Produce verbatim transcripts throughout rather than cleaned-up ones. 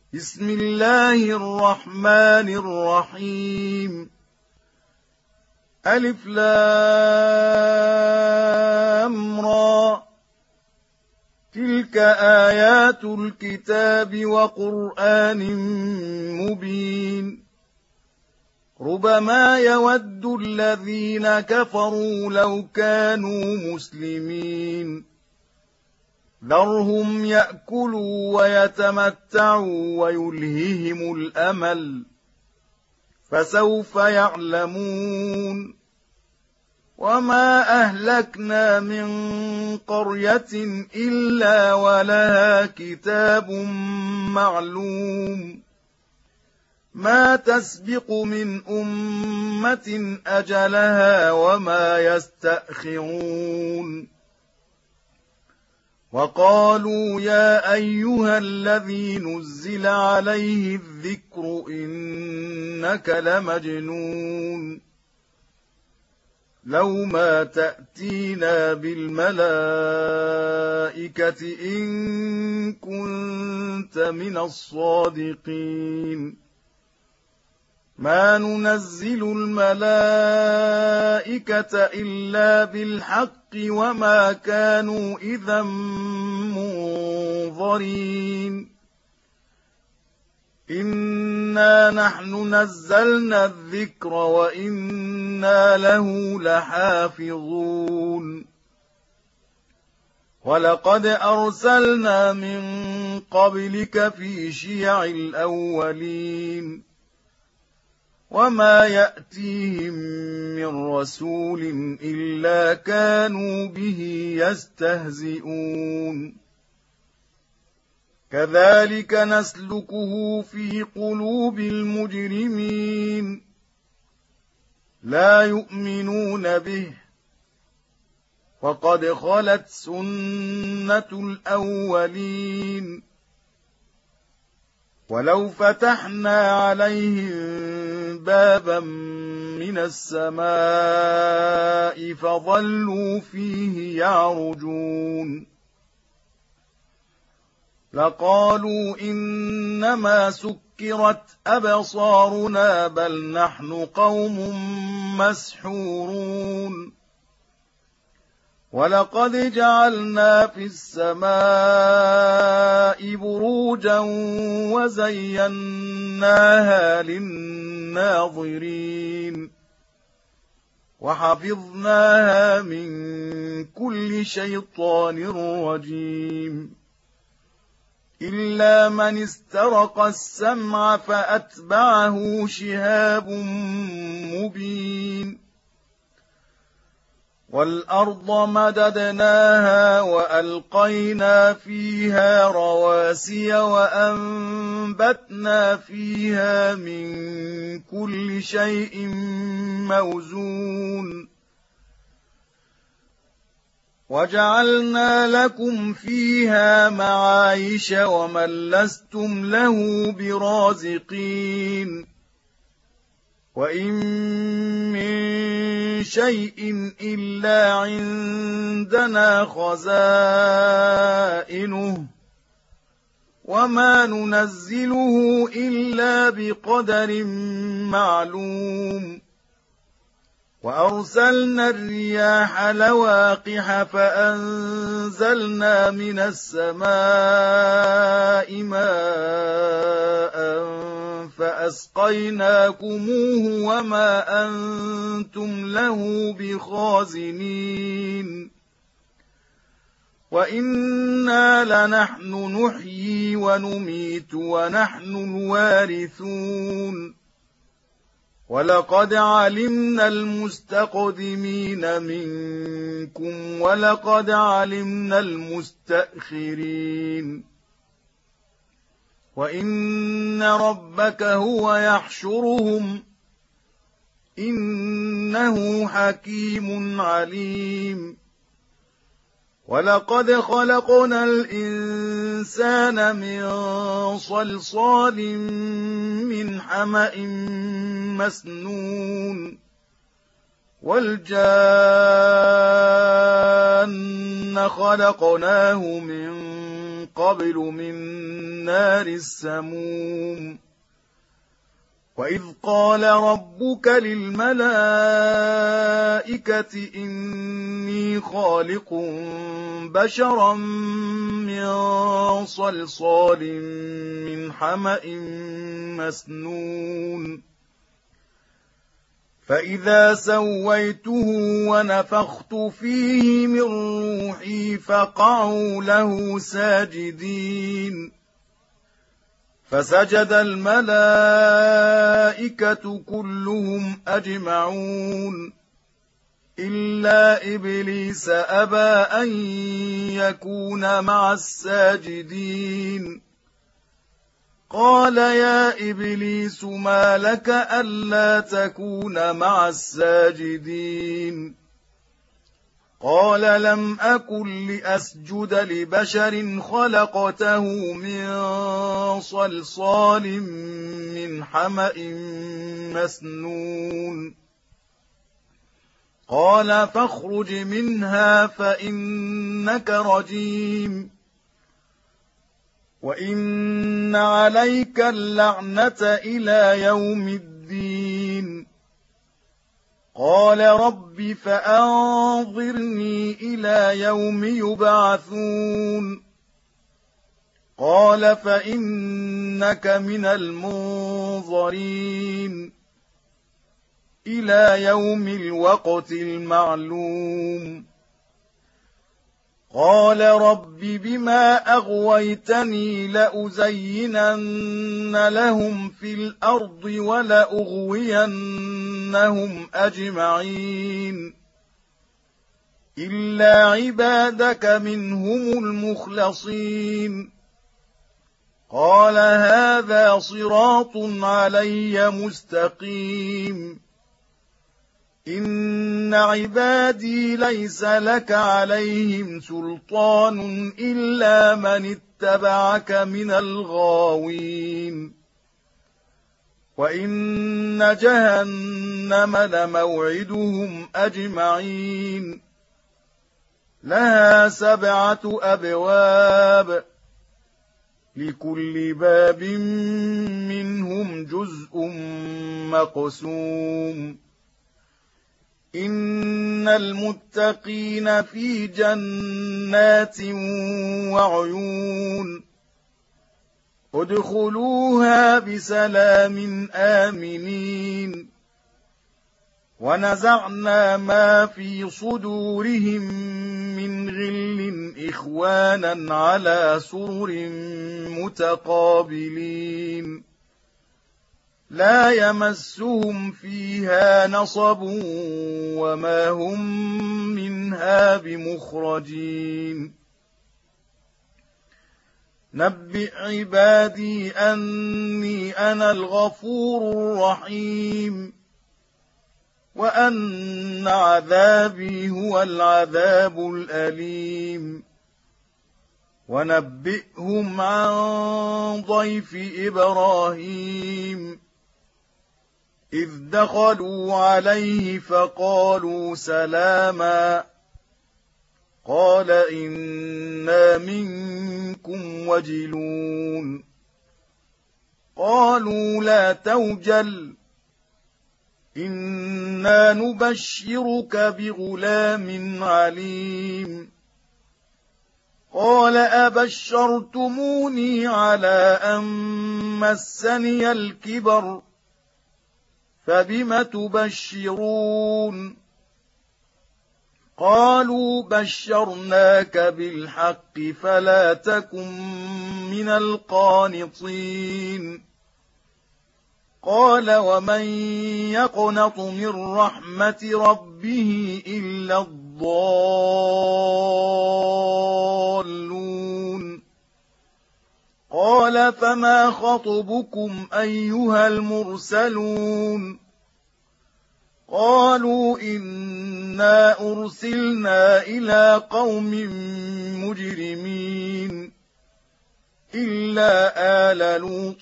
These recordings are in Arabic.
بسم الله الرحمن الرحيم. ألف لام را، تلك آيات الكتاب وقرآن مبين. ربما يود الذين كفروا لو كانوا مسلمين. ذرهم يأكلوا ويتمتعوا ويلههم الأمل، فسوف يعلمون. وما أهلكنا من قرية إلا ولها كتاب معلوم، ما تسبق من أمة أجلها وما يستأخرون. وقالوا يا أيها الذي نزل عليه الذكر إنك لمجنون، لو ما تأتينا بالملائكة إن كنت من الصادقين. ما ننزل الملائكة إلا بالحق وما كانوا إذا منظرين. إنا نحن نزلنا الذكر وإنا له لحافظون. ولقد أرسلنا من قبلك في شيع الأولين، وما يأتيهم من رسول إلا كانوا به يستهزئون. كذلك نسلكه في قلوب المجرمين، لا يؤمنون به، وقد خلت سنة الأولين. ولو فتحنا عليهم بابا من السماء فظلوا فيه يعرجون، لقالوا إنما سكرت أبصارنا بل نحن قوم مسحورون. ولقد جعلنا في السماء بروجا وزيناها للناظرين، وحفظناها من كل شيطان رجيم، إلا من استرق السمع فأتبعه شهاب مبين. والأرض مددناها وألقينا فيها رواسي وأنبتنا فيها من كل شيء موزون، وجعلنا لكم فيها معايش ومن لستم له برازقين. وإن من شيء إلا عندنا خزائنه وما ننزله إلا بقدر معلوم. وأرسلنا الرياح لواقح فأنزلنا من السماء ماء فأسقيناكموه وما أنتم له بخازنين. وإنا لنحن نحيي ونميت ونحن الوارثون. ولقد علمنا المستقدمين منكم ولقد علمنا المستأخرين. وإن ربك هو يحشرهم إنه حكيم عليم. ولقد خلقنا الإنسان من صلصال من حمأ مسنون، والجان خلقناه من قبل من نار السموم وإذ قال ربك للملائكة إني خالق بشرا من صلصال من حمأ مسنون فإذا سويته ونفخت فيه من روحي فقعوا له ساجدين فسجد الملائكة كلهم أجمعون إلا إبليس أبى أن يكون مع الساجدين قال يا إبليس ما لك ألا تكون مع الساجدين قال لم أكن لأسجد لبشر خلقته من صلصال من حمأ مسنون قال فاخرج منها فإنك رجيم وإن عليك اللعنة إلى يوم الدين قال رب فأنظرني إلى يوم يبعثون قال فإنك من المنظرين إلى يوم الوقت المعلوم قال رب بما أغويتني لأزينن لهم في الأرض ولأغوينهم أجمعين إلا عبادك منهم المخلصين قال هذا صراط علي مستقيم إن عبادي ليس لك عليهم سلطان إلا من اتبعك من الغاوين وإن جهنم لموعدهم أجمعين لها سبعة أبواب لكل باب منهم جزء مقسوم إن المتقين في جنات وعيون ادخلوها بسلام آمنين ونزعنا ما في صدورهم من غل إخوانا على سرر متقابلين لا يمسهم فيها نصب وما هم منها بمخرجين نبئ عبادي أني أنا الغفور الرحيم وأن عذابي هو العذاب الأليم ونبئهم عن ضيف إبراهيم إذ دخلوا عليه فقالوا سلاما قال إنا منكم وجلون قالوا لا توجل إنا نبشرك بغلام عليم قال أبشرتموني على أن مسني الكبر فبم تبشرون قالوا بشرناك بالحق فلا تكن من القانطين قال ومن يقنط من رحمة ربه إلا الضالون قال فما خطبكم أيها المرسلون قالوا إنا أرسلنا إلى قوم مجرمين إلا آل لوط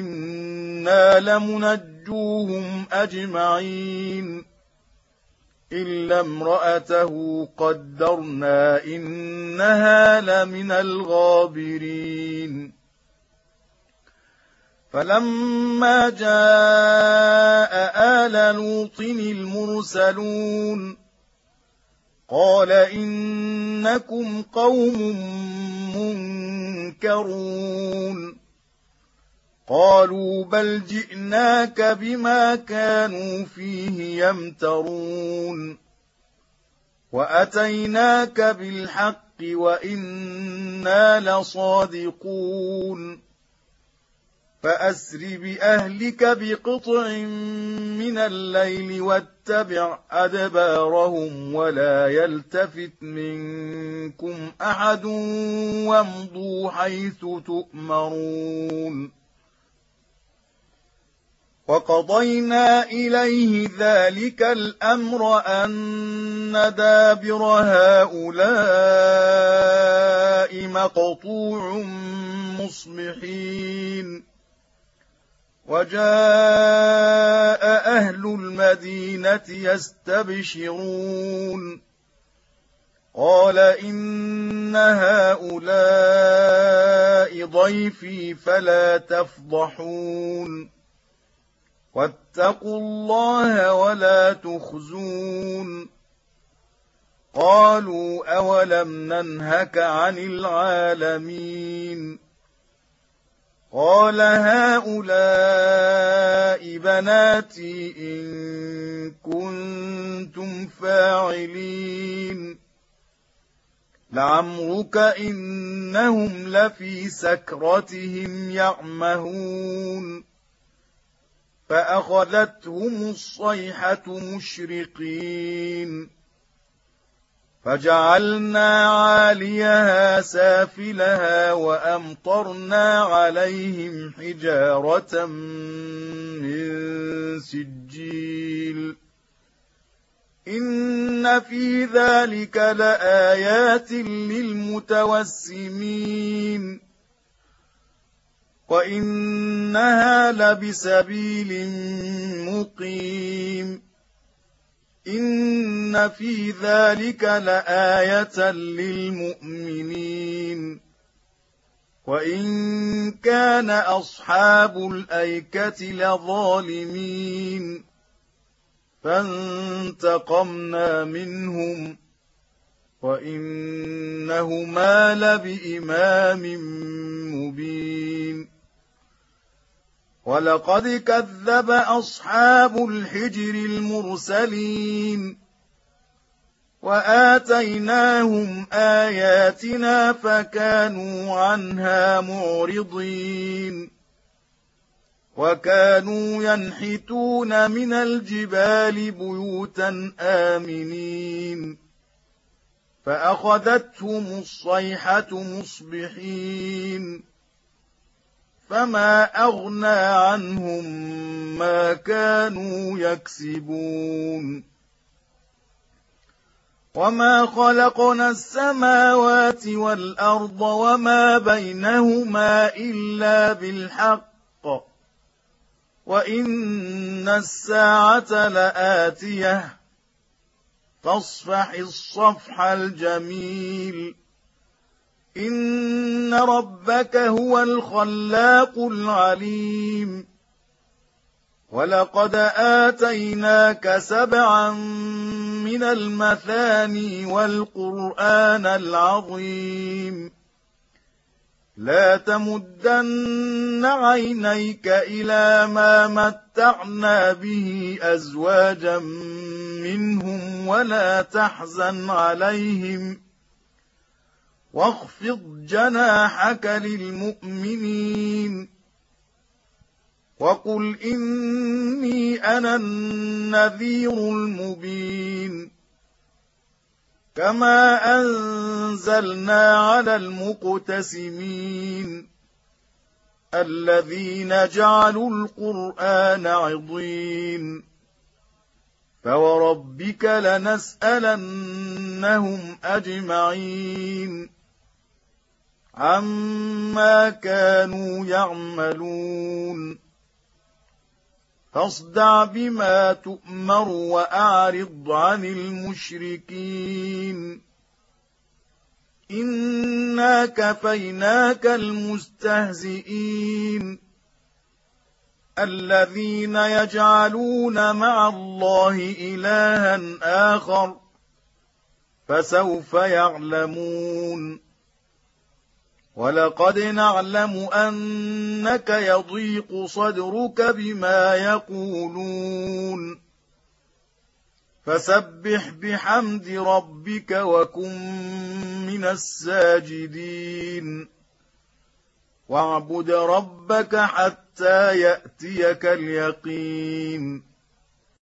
إنا لمنجوهم أجمعين إلا امرأته قدرنا إنها لمن الغابرين فلما جاء آل لوط المرسلون قال إنكم قوم منكرون قالوا بل جئناك بما كانوا فيه يمترون وأتيناك بالحق وإنا لصادقون فأسر بأهلك بقطع من الليل واتبع أدبارهم ولا يلتفت منكم أحد وامضوا حيث تؤمرون وقضينا إليه ذلك الأمر أن دابر هؤلاء مقطوع مصبحين وجاء أهل المدينة يستبشرون قال إن هؤلاء ضيفي فلا تفضحون واتقوا الله ولا تخزون قالوا أولم ننهك عن العالمين قال هؤلاء بناتي إن كنتم فاعلين لعمرك إنهم لفي سكرتهم يعمهون فأخذتهم الصيحة مشرقين فجعلنا عاليها سافلها وأمطرنا عليهم حجارة من سجيل إن في ذلك لآيات للمتوسمين وإنها لبسبيل مقيم إن في ذلك لآية للمؤمنين وإن كان أصحاب الأيكة لظالمين فانتقمنا منهم وإنهما لبإمام مبين ولقد كذب أصحاب الحجر المرسلين وآتيناهم آياتنا فكانوا عنها معرضين وكانوا ينحتون من الجبال بيوتا آمنين فأخذتهم الصيحة مصبحين فما أغنى عنهم ما كانوا يكسبون وما خلقنا السماوات والأرض وما بينهما إلا بالحق وإن الساعة لآتية فاصفح الصفح الجميل إن ربك هو الخلاق العليم ولقد آتيناك سبعا من المثاني والقرآن العظيم لا تمدن عينيك إلى ما متعنا به أزواجا منهم ولا تحزن عليهم واخفض جناحك للمؤمنين وقل إني أنا النذير المبين كما أنزلنا على المقتسمين الذين جعلوا القرآن عضين فوربك لنسألنهم أجمعين عما كانوا يعملون فاصدع بما تؤمر وأعرض عن المشركين إنا كفيناك المستهزئين الذين يجعلون مع الله إلها آخر فسوف يعلمون ولقد نعلم أنك يضيق صدرك بما يقولون فسبح بحمد ربك وكن من الساجدين واعبد ربك حتى يأتيك اليقين